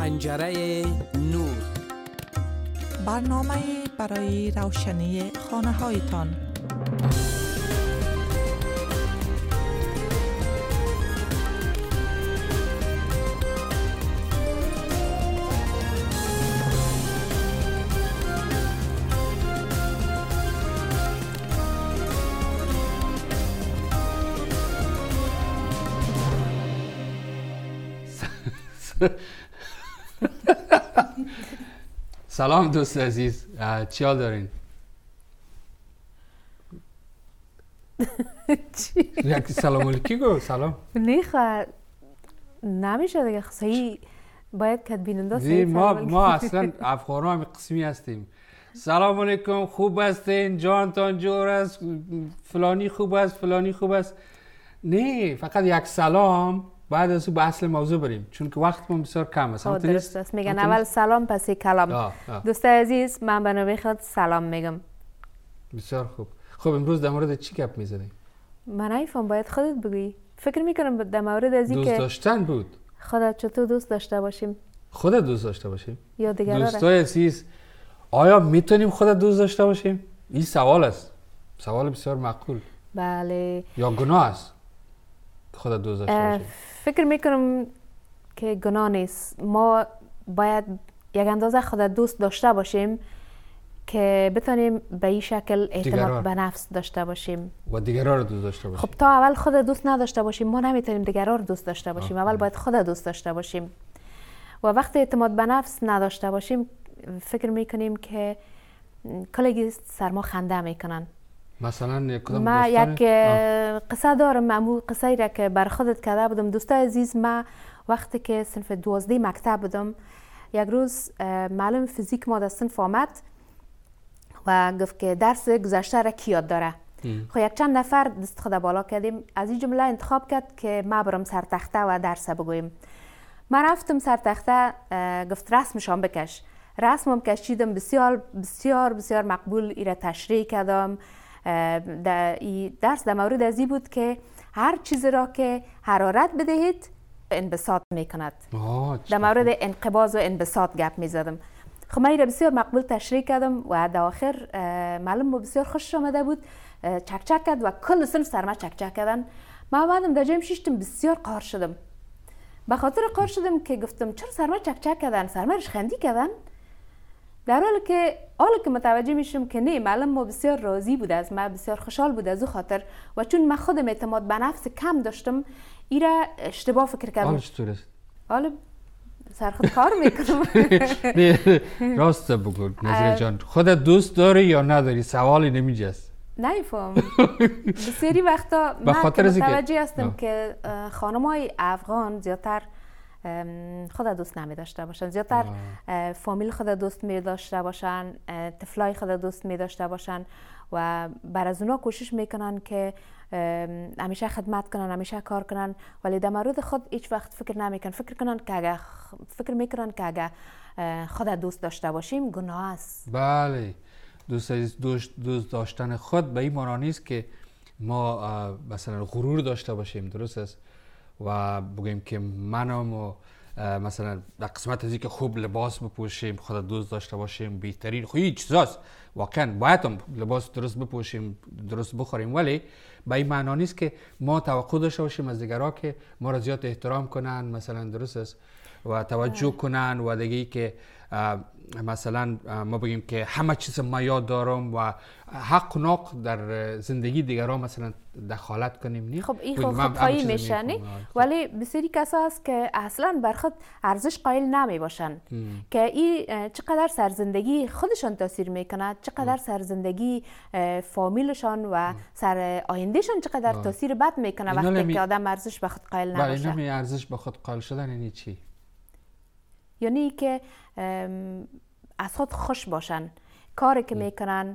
پنجره نور، برنامه برای روشنی خانه هایتان. سلام دوست عزیز، چی حال دارین؟ چی؟ یک سلام علیکی گو سلام. نیخواه نمیشه دیگه، صحیح باید که بیننده صحیح ما اصلا افغان‌ها هم قسمی هستیم. سلام علیکم، خوب هستین؟ جانتان جور است؟ فلانی خوب است؟ فلانی خوب است؟ نه، فقط یک سلام. بعد از او به اصل موضوع بریم چون که وقت ما بسیار کم است. درست است، میگن اول سلام پس کلام. دوست عزیز، من به نوبه خود سلام میگم. بسیار خوب. خب امروز در مورد چی گپ میزنیم؟ من نمیفهم، باید خودت بگویی. فکر میکنم در مورد ازی که دوست داشتن بود. خودت چطور دوست داشته باشیم؟ خودت دوست داشته باشیم یا دیگران؟ دوستای عزیز، آیا میتونیم خودت دوست داشته باشیم؟ این سوال است، سوال بسیار معقول. بله. یا گناه است خودت دوست داشته باشیم؟ فکر میکنم که گناه نیست. ما باید یک اندازه خودت دوست داشته باشیم که بتونیم به این شکل اعتماد به نفس داشته باشیم و دیگران رو دوست داشته باشیم. خب تا اول خودت دوست نداشته باشیم ما نمیتونیم دیگران رو دوست داشته باشیم. اول باید خودت دوست داشته باشیم و وقتی اعتماد به نفس نداشته باشیم فکر میکنیم که کلگی سر ما خنده میکنن. مثلا کدام ما یک قصه دارم، امو قصه را که بر خودت کرده بودم. دوستای عزیز، ما وقتی که صنف 12 مکتب بودم یک روز معلم فیزیک ما در صنف آمد و گفت که درس گذشته را کی یاد داره. خب یک چند نفر دست خود بالا کردیم، از این جمله انتخاب کرد که ما برم سر تخته و درس بگویم. من رفتم سر تخته، گفت رسمشان بکش. رسمم کشیدم، بسیار بسیار بسیار مقبول ایره تشریح کردم. درس در مورد ازی بود که هر چیز را که حرارت بدهید انبساط میکند. در مورد انقباض و انبساط گپ میزدم. خب من ایره بسیار مقبول تشریح کردم و در آخر معلم بسیار خوش آمده بود، چک چک کرد و کل صنف سرما چک چک کردن. من بعدم در جایم شیشتم، بسیار قهر شدم. به خاطر قهر شدم که گفتم چرا سرما چک چک کردن، سرمایش خندی کردن. در حالی که متوجه میشم که نه، معلم ما بسیار راضی بود از ما، بسیار خوشحال بود از او خاطر و چون من خودم اعتماد به نفس کم داشتم ایره اشتباه فکر کردم. حالش چطور است؟ حالا سر خود کار میکنم. راست بگو نظیر جان، خودت دوست داری یا نداری؟ سوالی نمیجاست. نمیفهم. بسیاری وقتا من متوجه هستم که خانمای افغان زیادتر خود دوست نمی داشته باشن، زیادتر فامیل خود دوست می داشته باشن، طفلای خود دوست می داشته باشن و بر از اونا کوشش میکنن که همیشه خدمت کنن، همیشه کار کنن، ولی در مورد خود هیچ وقت فکر نمیکنن. فکر میکنن که اگه خود دوست داشته باشیم گناه است. بله، دوست داشتن خود به این معنی نیست که ما مثلا غرور داشته باشیم، درست است، و بگیم که منم و مثلا در قسمت از که خوب لباس بپوشیم خود دوست داشته باشیم بهترین. خب این چیزاست، واقعا باید هم لباس درست بپوشیم، درست بخوریم، ولی به این معنا نیست که ما توقع داشته باشیم از دیگرها که ما را زیاد احترام کنن، مثلا درست است، و توجه کنن و دیگه که مثلا ما بگیم که همه چیز ما یاد دارم و حق و ناق در زندگی دیگران مثلا دخالت کنیم. نه خب این خودخواهی میشه، نه؟ ولی بسیاری کسا هست که اصلا بر خود ارزش قائل نمی باشن که این چقدر سر زندگی خودشان تاثیر میکنه، چقدر سر زندگی فامیلشان و سر آیندهشان چقدر تاثیر بد میکنه وقتی که آدم ارزش به خود قائل نباشه. بله، ارزش به خود قائل شدن یعنی چی؟ یعنی که از خود خوش باشن، کاری که میکنن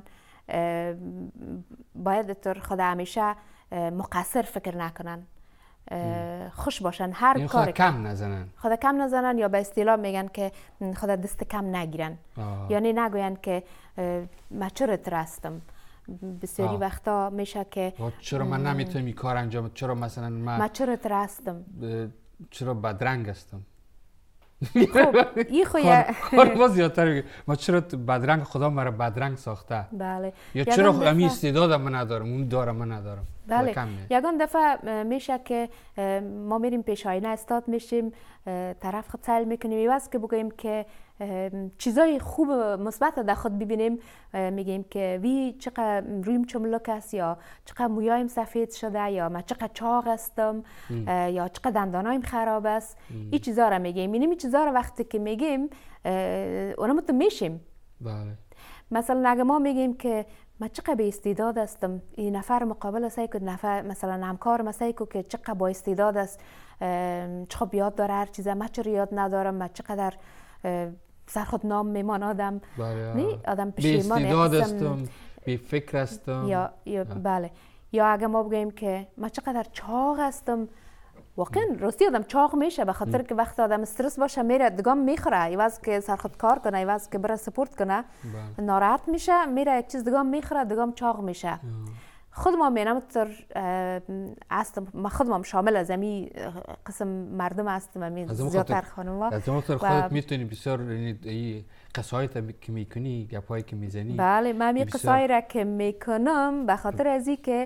باید خود همیشه مقصر فکر نکنن، خوش باشن، هر کاری خود کم نزنن یا به اصطلاح میگن که خود دست کم نگیرن. یعنی نگوین که من چرا ترستم. بسیاری وقتا میشه که چرا من نمیتونم این کار انجام، چرا مثلا من چرا ترستم، چرا بدرنگ هستم. خب این خو کار ما زیادتر میگه ما چرا بدرنگ خدا مرا بدرنگ ساخته. بله. یا چرا همین استعداد من ندارم اون دارم من ندارم. بله. یگان دفعه میشه که ما میریم پیش آینه استاد میشیم، طرف خود سیل میکنیم، ایواز که بگوییم که چیزای خوب مثبت در خود ببینیم، میگیم که وی چقدر رویم چملک است، یا چقدر مویایم سفید شده، یا من چقدر چاق هستم، یا چقدر دندانایم خراب است. این چیزا را میگیم. این چیزا را وقتی که میگیم اونم تو میشیم. بله. مثلا اگه ما میگیم که من چقدر به استعداد هستم، این نفر مقابل سعی کن، نفر مثلا همکار ما سعی کن که چقدر با استعداد است، چقدر یاد داره هر چیزه، من چرا یاد ندارم، من چقدر سر خود نام میمان آدم. بله. آدم پشیمان بی استعداد هستم، بی فکر هستم. یا بله. یا اگه ما بگیم که من چقدر چاق هستم، واقعا راستی آدم چاق میشه، به خاطر که وقت آدم استرس باشه میره دگام میخوره، ایواز که سر خود کار کنه، ایواز که بره سپورت کنه ناراحت میشه، میره یک چیز دگام میخوره، دگام چاق میشه. خود ما مینم تر هستم، ما خودم شامل از این قسم مردم هستم، همین زیادتر خانم‌ها. از اون خودت میتونی بسیار این قصایت که میکنی، گپایی که میزنی. بله، من این قصایی را که میکنم به خاطر ازی که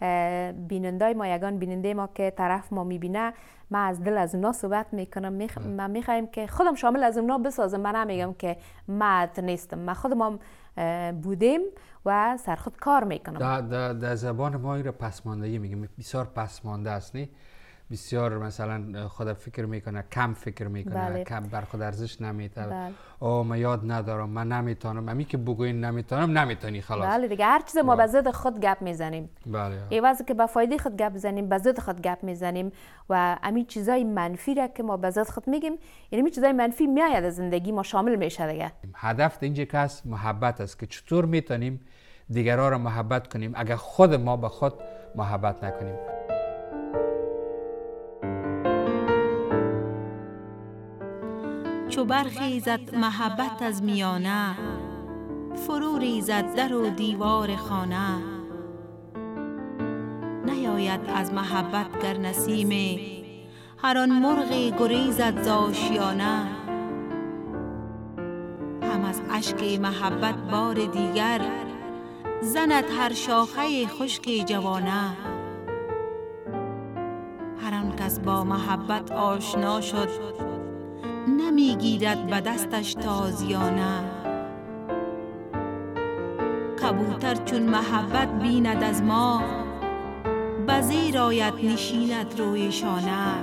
بینندای ما، یگان بیننده ما که طرف ما میبینه، من از دل از اونا صحبت میکنم. من میخوایم که خودم شامل از اونا بسازم. من نمیگم که من نیستم، من خودم بودیم و سر خود کار میکنم. در زبان ما این را پسماندگی میگیم. بسیار پسمانده است، نه؟ بسیار مثلا خود فکر میکنه، کم فکر میکنه. بله. کم بر خود ارزش نمیده. بله. او من یاد ندارم، من نمیتونم. امی که بگوین نمیتونم، نمیتونی خلاص. بله دیگه، هر چیز ما به ضد خود گپ میزنیم. بله. ایوازی که به فایده خود گپ بزنیم، به ضد خود گپ میزنیم و امی چیزای منفی را که ما به ضد خود میگیم، یعنی چیزای منفی میآید از زندگی ما شامل میشه دیگه. هدف اینجا که است محبت است، که چطور میتونیم دیگران را محبت کنیم اگر خود ما به خود محبت نکنیم. چو برخیزد محبت از میانه، فرو ریزد در و دیوار خانه. نیاید از محبت گر نسیم، هر آن مرغی گریزد ز آشیانه. هم از اشک محبت بار دیگر، زند هر شاخه خشک جوانه. هر آن کس با محبت آشنا شد، نمیگیرد به دستش تازیانه. کبوتر چون محبت بیند از ما، به زیر آید نشیند روی شانه.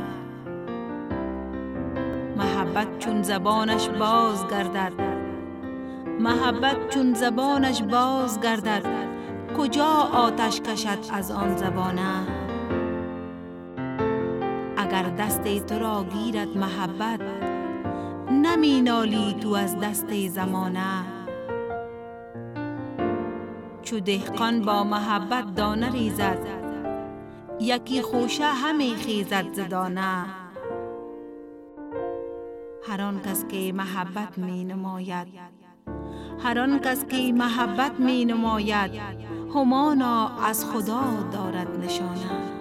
محبت چون زبانش باز گردد، محبت چون زبانش باز گردد، کجا آتش کشد از آن زبانه. اگر دست تو را گیرد محبت، نمی نالی تو از دست زمانه. چو دهقان با محبت دانه ریزد، یکی خوشه همی خیزد ز دانه. هر آن کس که محبت می نماید، هر آن کس که محبت می نماید، همانا از خدا دارد نشانه.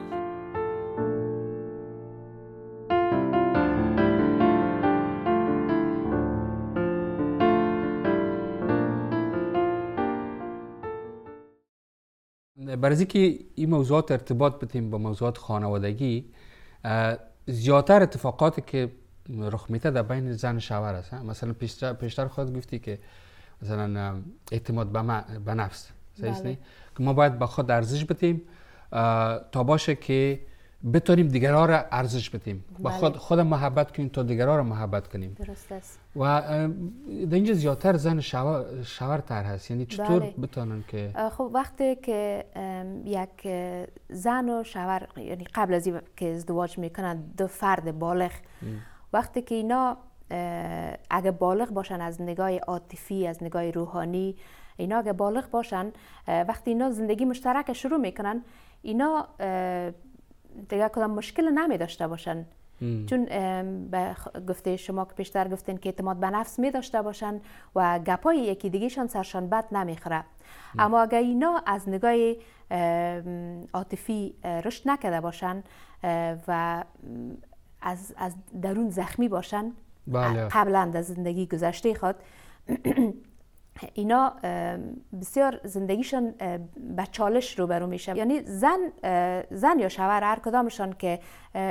برای اینکه این موضوعات ارتباط بدیم با موضوعات خانوادگی، زیادتر اتفاقاتی که رخ میده در بین زن و شوهر است. مثلا پیشتر خود گفتی که مثلا اعتماد به نفس، بله. که ما باید به خود ارزش بدیم تا باشه که بتونیم دیگران را ارزش بدیم. با خود محبت کنیم تا دیگران را محبت کنیم. درست است. و در اینجا زیادتر زن شوهر تر هست. یعنی چطور بتونن که خب وقتی که یک زن و شوهر، یعنی قبل از که ازدواج میکنن، دو فرد بالغ، وقتی که اینا اگه بالغ باشن از نگاه عاطفی، از نگاه روحانی، اینا اگه بالغ باشن، وقتی اینا زندگی مشترک شروع میکنن، اینا دیگه کدام مشکل نمی داشته باشن. چون به گفته شما که پیشتر گفتین که اعتماد به نفس می داشته باشن و گپای یکی دیگهشان سرشان بد نمیخوره. اما اگر اینا از نگاه عاطفی رشد نکرده باشن و از درون زخمی باشن، قبلا در زندگی گذشته خود اینا بسیار زندگیشان به چالش روبرو میشه. یعنی زن یا شوهر هر کدامشان که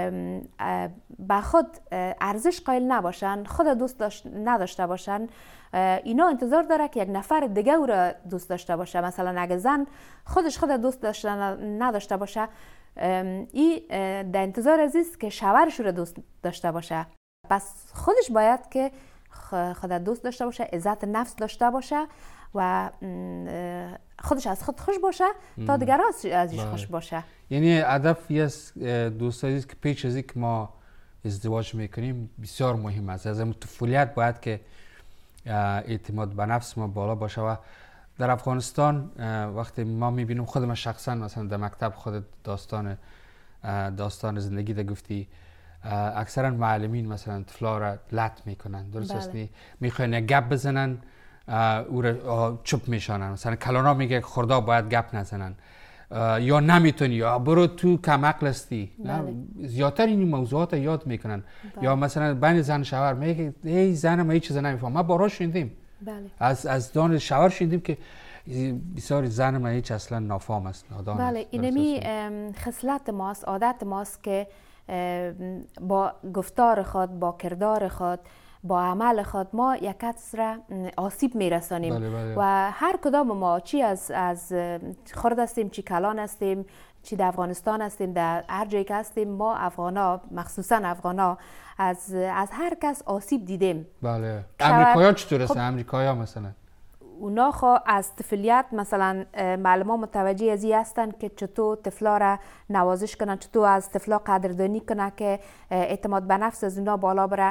به خود ارزش قائل نباشن، خود دوست نداشته باشن، اینا انتظار داره که یک نفر دیگه او را دوست داشته باشه. مثلا اگه زن خودش دوست نداشته باشه، این در انتظار است که شوهرش را دوست داشته باشه. پس خودش باید که خود دوست داشته باشه، عزت نفس داشته باشه و خودش از خود خوش باشه تا دیگران ازش خوش باشه. یعنی هدف از دوستایی است که پیش از اینکه ما ازدواج میکنیم بسیار مهم است. از طفولیت باید که اعتماد به نفس ما بالا باشه. و در افغانستان وقتی ما میبینیم، خود من شخصا مثلا در مکتب خود داستان زندگی ده گفتی، اکثرا معلمین مثلا طفلا را لط میکنن، درست است؟ میخواین یک گپ بزنن او را چوب میشانن. مثلا کلانا میگه خوردا باید گپ نزنن، یا نمیتونی، یا برو تو کم عقل هستی. زیادتر این موضوعات یاد میکنن. یا مثلا بین زن شوهر میگه ای زنم هیچ چیز نمیفهم. ما بارا شنیدیم، از دان شوهر شنیدیم که بسیار زن ما هیچ اصلا نافهم است، نادان. بله، اینمی خصلت ماست، عادت ماست که با گفتار خود، با کردار خود، با عمل خود ما یک کس را آسیب میرسانیم. و هر کدام ما، چی از خرد هستیم، چی کلان هستیم، چی در افغانستان هستیم، در هر جایی که هستیم، ما افغانا، مخصوصا افغانا، از هر کس آسیب دیدیم. بله. امریکایی چطور هستن؟ امریکایی مثلا اونا خواه از طفلیت مثلا معلم ها متوجه ازی هستن که چطور طفلا را نوازش کنن، چطور از طفلا قدردانی کنن که اعتماد به نفس از اونا بالا بره.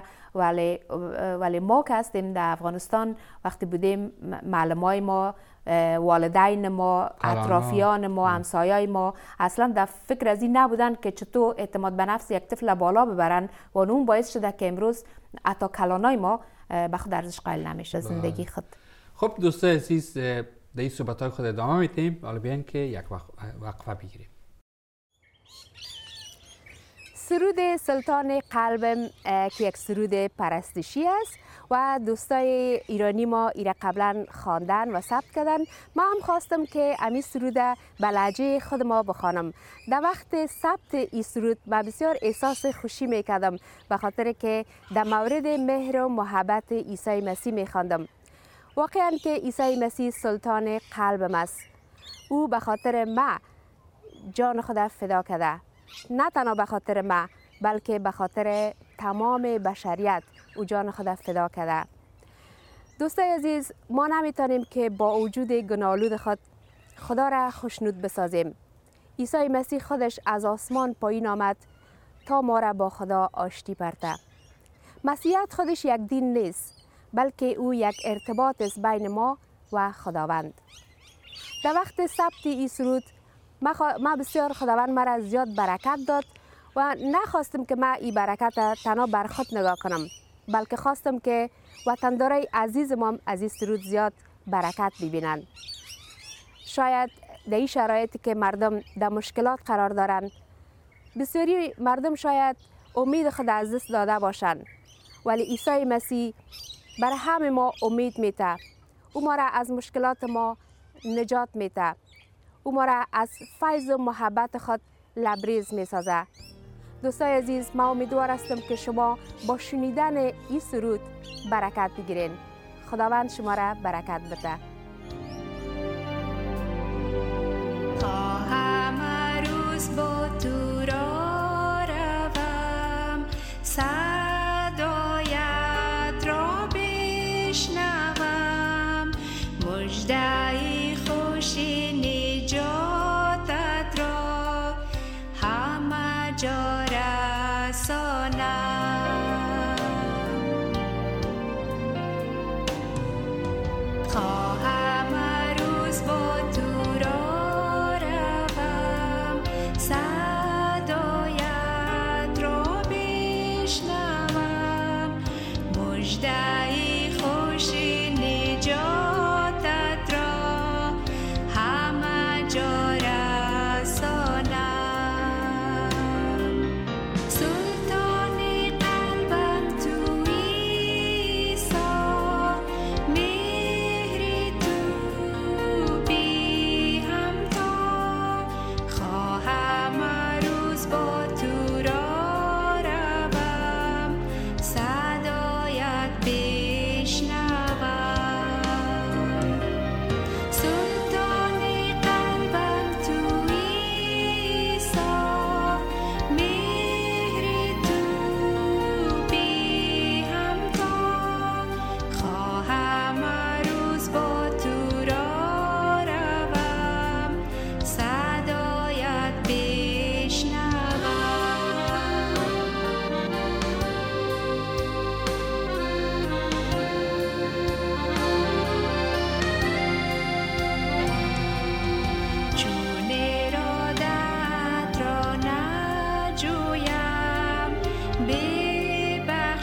ولی ما که هستیم در افغانستان، وقتی بودیم معلم های ما، والدین ما، اطرافیان ما، همسایای ما اصلا در فکر از این نبودن که چطور اعتماد به نفس یک طفل بالا ببرن و اون باعث شده که امروز حتی کلانای ما به خود ارزش قائل نمیشه زندگی خود. خب دوستان عزیز، در این صحبت‌های خود ادامه میدیم. حالا بیاین که یک وقفه بگیریم. سرود سلطان قلبم که یک سرود پرستشی است و دوستای ایرانی ما ایره قبلا خواندن و ثبت کردن. ما هم خواستم که امی سرود به لهجه خود ما بخوانم. در وقت ثبت این سرود من بسیار احساس خوشی میکردم، به خاطر که در مورد مهر و محبت عیسی مسیح میخواندم. واقعا که عیسی مسیح سلطان قلبم است. او به خاطر ما جان خود فدا کرده. نه تنها به خاطر ما، بلکه به خاطر تمام بشریت او جان خود فدا کرده. دوستای عزیز، ما نمیتونیم که با وجود گناه‌آلود خود خدا را خوشنود بسازیم. عیسی مسیح خودش از آسمان پایین آمد تا ما را با خدا آشتی برده. مسیحیت خودش یک دین نیست، بلکه او یک ارتباط است بین ما و خداوند. در وقت ثبت این سرود ما بسیار خداوند مرا زیاد برکت داد و نخواستم که من این برکت تنها بر خود نگاه کنم، بلکه خواستم که وطندارای عزیز ما از این سرود زیاد برکت ببینن. شاید در این شرایطی که مردم در مشکلات قرار دارن، بسیاری مردم شاید امید خود از دست داده باشند، ولی عیسی مسیح بر همه ما امید میده. او ما را از مشکلات ما نجات میده. او ما را از فیض و محبت خود لبریز میسازه. دوستای عزیز، ما امیدوار هستم که شما با شنیدن این سرود برکت بگیرین. خداوند شما را برکت بده. خواهم روز با تو را روم، صدایت را بشنوم، مژده خوشی نجاتت را همه جا رسانم. خواهم روز با تو را روم، صدایت را بشنوم، مژده خوشی نجاتت را همه جا رسانم. سلطان قلبم تویی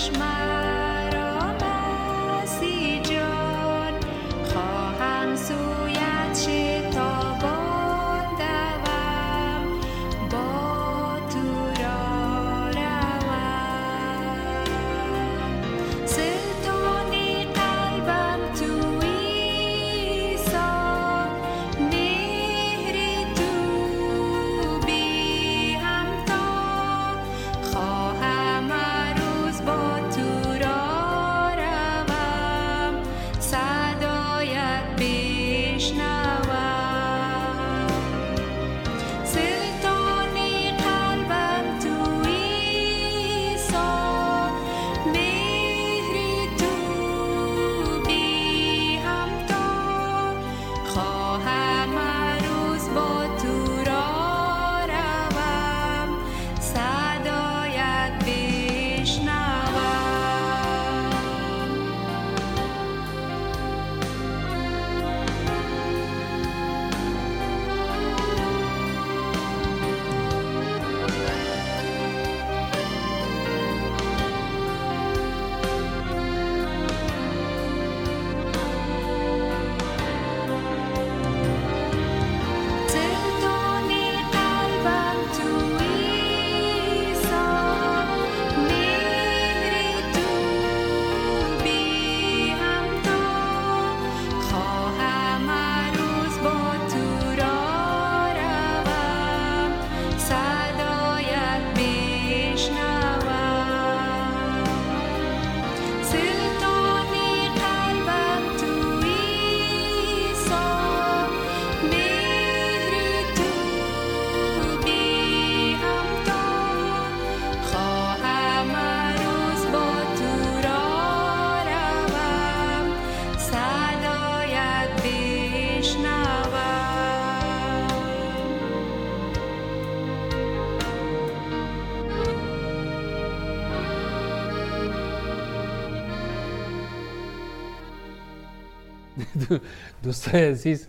دوستای عزیز،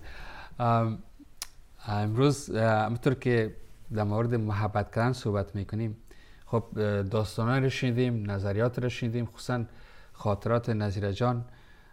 امروز همونطور که در مورد محبت کردن صحبت میکنیم، خب داستانایی رو شنیدیم، نظریات رو شنیدیم، خصوصا خاطرات نظیره جان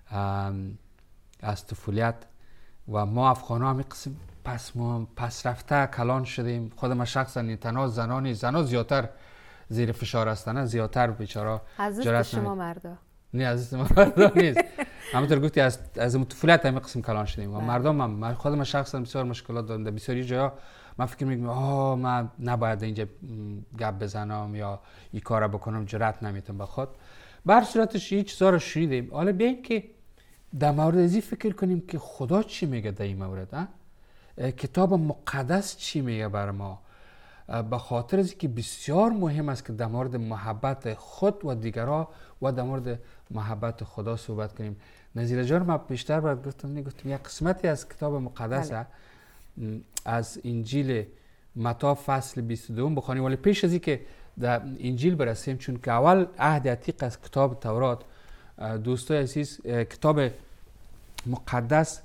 از طفولیت و ما افغان ها همین قسم پس رفته کلان شدیم. خود ما شخصا تنها زنان زیادتر زیر فشار هستن، زیادتر بیچاره عزیز شما مردا نه، عزیز ما مردا نیست. همونطور گفتی از طفولیت همین قسم کلان شدیم و مردم هم خود ما شخصا بسیار مشکلات دارم. در بسیاری جاها من فکر میکنم من نباید اینجا گپ بزنم یا این کارا بکنم، جرأت نمیتونم بخواد. به هر صورتش هیچ چیزا رو شنیدیم. حالا بیایم که در مورد ازی فکر کنیم که خدا چی میگه در این مورد. کتاب مقدس چی میگه بر ما، به خاطر از که بسیار مهم است که در مورد محبت خود و دیگرها و در مورد محبت خدا صحبت کنیم. نظیره جان ما بیشتر باید گفتم یک قسمتی از کتاب مقدس از انجیل متی فصل 22 بخونیم، ولی پیش از اینکه در انجیل برسیم، چون که اول عهد عتیق از کتاب تورات، دوستای عزیز، کتاب مقدس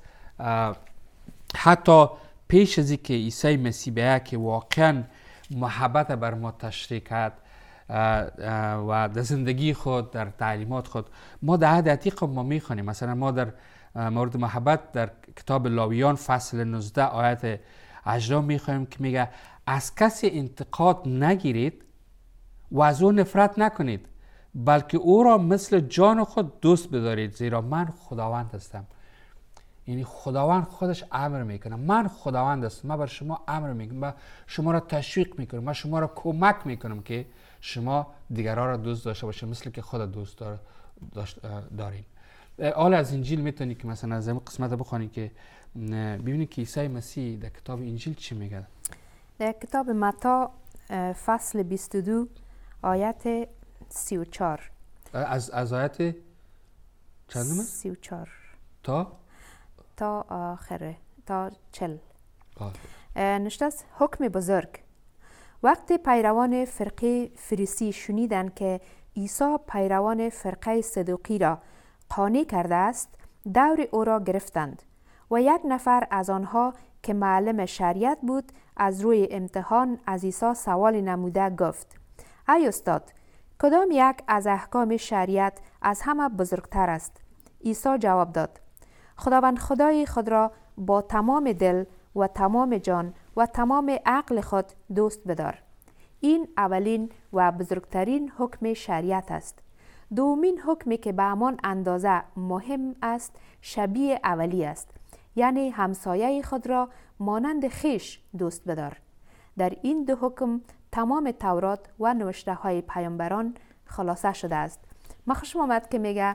حتی پیش از اینکه عیسی مسیح بیاید که واقعا محبت بر ما تشریح کرد و در زندگی خود، در تعلیمات خود، ما در عهد عتیق ما میخوانیم. مثلا ما در مورد محبت در کتاب لاویان فصل 19 آیت 18 میخوانیم که میگه از کسی انتقاد نگیرید و از او نفرت نکنید، بلکه او را مثل جان خود دوست بدارید، زیرا من خداوند هستم. یعنی خداوند خودش امر میکنه، من خداوند هستم، من بر شما امر میکنم، من شما را تشویق میکنم، من شما را کمک میکنم که شما دیگران را دوست داشته باشید مثل که خود دوست دارین. حالا از انجیل میتونی که مثلا از این قسمت بخونی که ببینید که عیسی مسیح در کتاب انجیل چی میگه. در کتاب متی فصل 22 آیت 34 از آیت چندمه؟ 34 تا آخره، تا 40 نشته است: حکم بزرگ. وقتی پیروان فرقه فریسی شنیدند که عیسی پیروان فرقه صدوقی را قانع کرده است، دور او را گرفتند و یک نفر از آنها که معلم شریعت بود از روی امتحان از عیسی سوال نموده گفت: ای استاد، کدام یک از احکام شریعت از همه بزرگتر است؟ عیسی جواب داد: خداوند خدای خود را با تمام دل و تمام جان و تمام عقل خود دوست بدار. این اولین و بزرگترین حکم شریعت است. دومین حکمی که به همان اندازه مهم است شبیه اولی است، یعنی همسایه خود را مانند خویش دوست بدار. در این دو حکم تمام تورات و نوشته های پیامبران خلاصه شده است. من خوشم آمد که میگه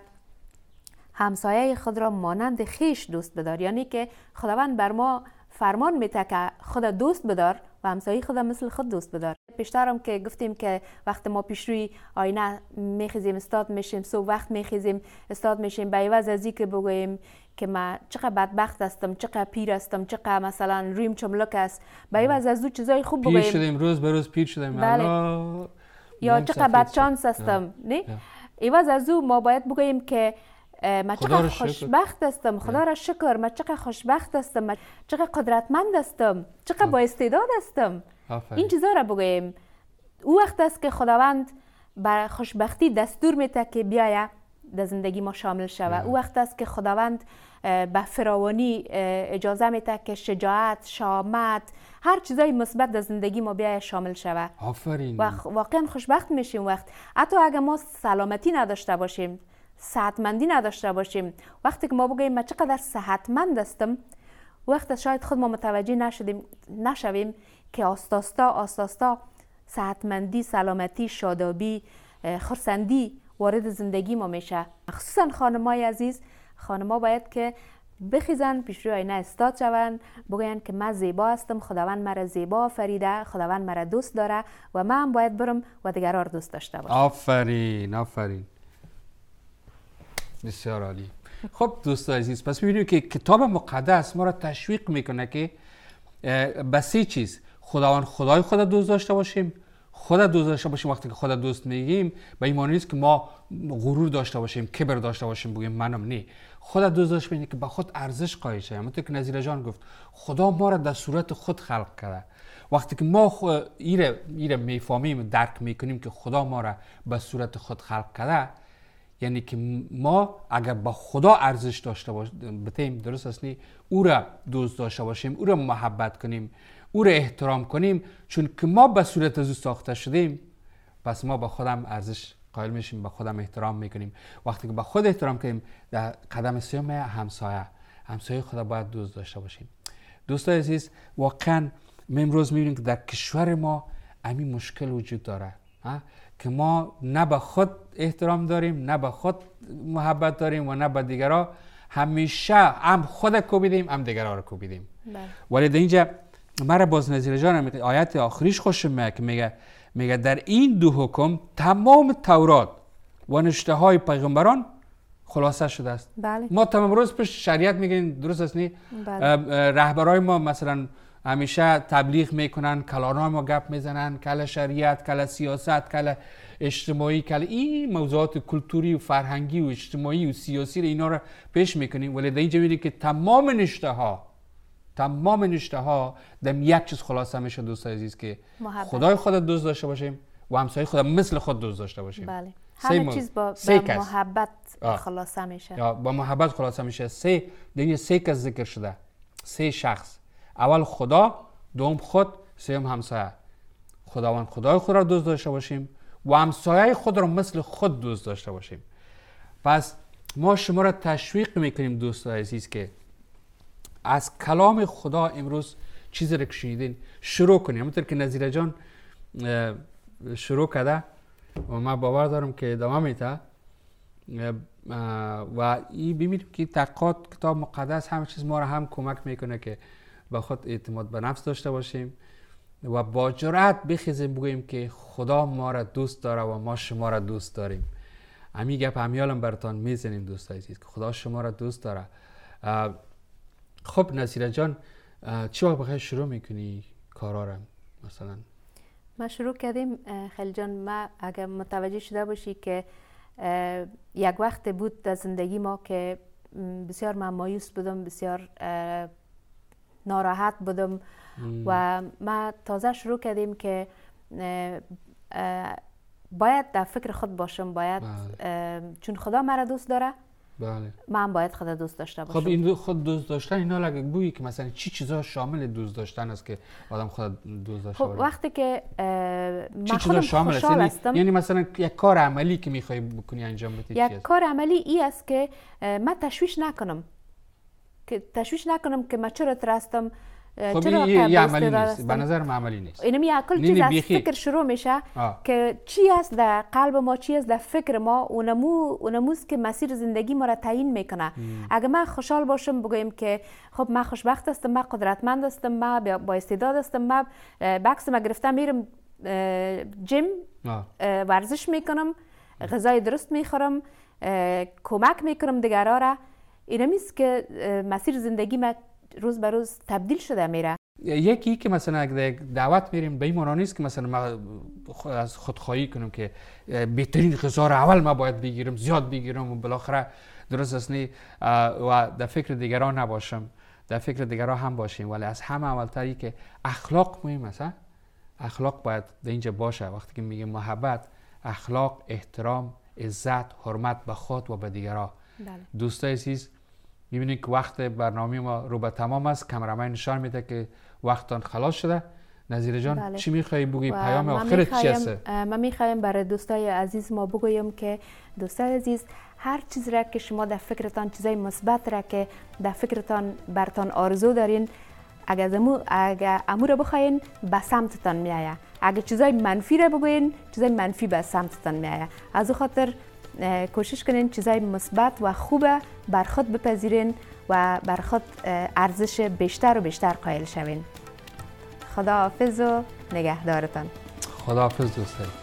همسایه خود را مانند خویش دوست بدار، یعنی که خداوند بر ما فرمان میده که خود دوست بدار و همسایه خود مثل خود دوست بدار. پیشترم که گفتیم که وقت ما پیش روی آینه میخیزیم استاد میشیم، صبح وقت میخیزیم استاد میشیم، به عوض از اینکه بگوییم که من چقدر بدبخت هستم، چقدر پیر هستم، چقدر مثلا رویم چملک است، به عوض از دو چیزای خوب بگوییم پیر شدیم، روز به روز پیر شدیم، بله. یا چقدر بدشانس هستم، نه؟ عوض از او ما باید بگوییم که من چقدر خوشبخت هستم، خدا را شکر، من چقدر خوشبخت هستم، من چقدر قدرتمند هستم، چقدر با استعداد هستم. این چیزا را بگوییم. او وقت است که خداوند بر خوشبختی دستور میده که بیاید در زندگی ما شامل شود. او وقت است که خداوند به فراوانی اجازه میده که شجاعت، شامت، هر چیزای مثبت در زندگی ما بیاید شامل شود. آفرین. و واقعا خوشبخت میشیم وقت حتی اگر ما سلامتی نداشته باشیم، صحتمندی نداشته باشیم، وقتی که ما بگوییم من چقدر صحتمند هستم، وقت شاید خود ما متوجه نشویم که آستاستا صحتمندی، سلامتی، شادابی، خرسندی وارد زندگی ما میشه. خصوصا خانمای عزیز، خانما باید که بخیزن پیش روی آینه استاد شوند، بگوین که من زیبا هستم، خداوند مرا زیبا آفریده، خداوند مرا دوست داره و من هم باید برم و دیگران دوست داشته باشم. آفرین، آفرین، بسیار عالی. خب دوستان عزیز، پس می‌بینیم که کتاب مقدس ما را تشویق میکنه که به سه چیز خداوند خدای خود دوست داشته باشیم. خود دوست داشته باشیم، وقتی که خود دوست میگیم به این معنی نیست که ما غرور داشته باشیم، کبر داشته باشیم، بگیم منم. نه، خود دوست داشته باشیم که به خود ارزش قائل شیم. همونطور که نظیر جان گفت خدا ما را در صورت خود خلق کرده. وقتی که ما ایره میفهمیم، درک میکنیم که خدا ما را به صورت خود خلق کرده، یعنی که ما اگر با خدا ارزش داشته باشیم، درست است نی، او را دوست داشته باشیم، او را محبت کنیم، او را احترام کنیم، چون که ما به صورت از او ساخته شدیم، پس ما با خودم ارزش قائل میشیم، با خودم احترام میکنیم. وقتی که با خود احترام کنیم، در قدم سوم همسایه خدا باید دوست داشته باشیم. دوستان عزیز، واقعا امروز میبینیم که در کشور ما همین مشکل وجود داره که ما نه به خود احترام داریم، نه به خود محبت داریم و نه به دیگران. همیشه هم خود کوبیدیم، هم دیگران رو کوبیدیم. ولی در اینجا مرا باز نظیر جانم آیت آخریش خوشم میاد که میگه در این دو حکم تمام تورات و نوشته های پیغمبران خلاصه شده است. بله. ما تمام روز پیش شریعت میگیم، درست است نی؟ بله. رهبرای ما مثلا همیشه تبلیغ میکنن، کلانای ما گپ میزنن، کل شریعت، کل سیاست، کل اجتماعی، کل این موضوعات کلتوری و فرهنگی و اجتماعی و سیاسی اینا رو پیش میکنیم. ولی در اینجا میبینیم که تمام نوشته ها در یک چیز خلاصه میشه دوستان عزیز، که محبت. خدای خود دوست داشته باشیم و همسایه خود مثل خود دوست داشته باشیم. بله. همه چیز با محبت خلاصه میشه. با محبت خلاصه میشه. سه کس ذکر شده، سه شخص. اول خدا، دوم خود، سوم همسایه. خداوند خدای خود را دوست داشته باشیم و همسایه خود را مثل خود دوست داشته باشیم. پس ما شما را تشویق میکنیم دوستان عزیز که از کلام خدا امروز چیزی را که شنیدین شروع کنیم. همونطور که نظیر جان شروع کرده و من باور دارم که ادامه میده و این ببینیم که تحقیقات کتاب مقدس همه چیز ما را هم کمک میکنه که با خود اعتماد به نفس داشته باشیم و با جرأت بخیزیم بگوییم که خدا ما را دوست داره و ما شما را دوست داریم. همین گپ همیالم براتون میزنیم دوستان عزیز که خدا شما را دوست داره. خب نصیره جان، چی وقت بخیر شروع میکنی کارا را؟ مثلا ما شروع کردیم خیلی جان. ما اگر متوجه شده باشی که یک وقت بود در زندگی ما که بسیار من مایوس بودم، بسیار ناراحت بودم و ما تازه شروع کردیم که باید در فکر خود باشم، باید چون خدا مرا دوست داره، بله، من باید خدا دوست داشته باشم. خب این خود دوست داشتن اینا لگه گویی که مثلا چی چیزا شامل دوست داشتن است که آدم خود دوست داشته باشه؟ خب وقتی که چی من چیزا شامل خوشحال است؟ هستم، یعنی مثلا یک کار عملی که میخوای بکنی انجام بدی چی یک است؟ کار عملی ای است که من تشویش نکنم، که من چرا ترستم، خب چرا این عملی استعداد نیست، به هستم. نظر من عملی نیست. اینم یک کل نینی چیز از بیخی. فکر شروع میشه آه. که چی است در قلب ما، چی است در فکر ما، اونموست که مسیر زندگی ما را تعیین میکنه. اگه من خوشحال باشم بگویم که خب من خوشبخت هستم، من قدرتمند هستم، من با استعداد هستم، من بکس ما گرفتم میرم جیم ورزش میکنم، غذای درست میخورم، کمک میکنم دیگران را، اینمیست که مسیر زندگی ما روز به روز تبدیل شده میره. یکی که مثلا اگه دعوت میریم به این معنا نیست که مثلا ما از خودخواهی کنم که بهترین غذا رو اول ما باید بگیرم، زیاد بگیرم و بالاخره درست است نی و در فکر دیگران نباشم، در فکر دیگران هم باشیم، ولی از همه اولتری که اخلاق مهم است. اخلاق باید در اینجا باشه. وقتی که میگیم محبت، اخلاق، احترام، عزت، حرمت به خود و به دیگران. دوستای عزیز، میبینید که وقت برنامه ما رو به تمام است. کامرامن نشان میده که وقتان خلاص شده. نظیر جان چی میخوایی بگویی؟ پیام آخرت چی است؟ من میخوایم برای دوستای عزیز ما بگویم که دوستای عزیز، هر چیز را که شما در فکرتان، چیزای مثبت را که در فکرتان برتان آرزو دارین، اگه امو را بخواین به سمتتان میآید. اگه چیزای منفی را بگوین، چیزای منفی به سمتتان میآید. از او خاطر کوشش کنین چیزای مثبت و خوبه بر خود بپذیرین و بر خود ارزش بیشتر و بیشتر قائل شوین. خدا حافظ و نگهدارتان. خدا حافظ دوستای.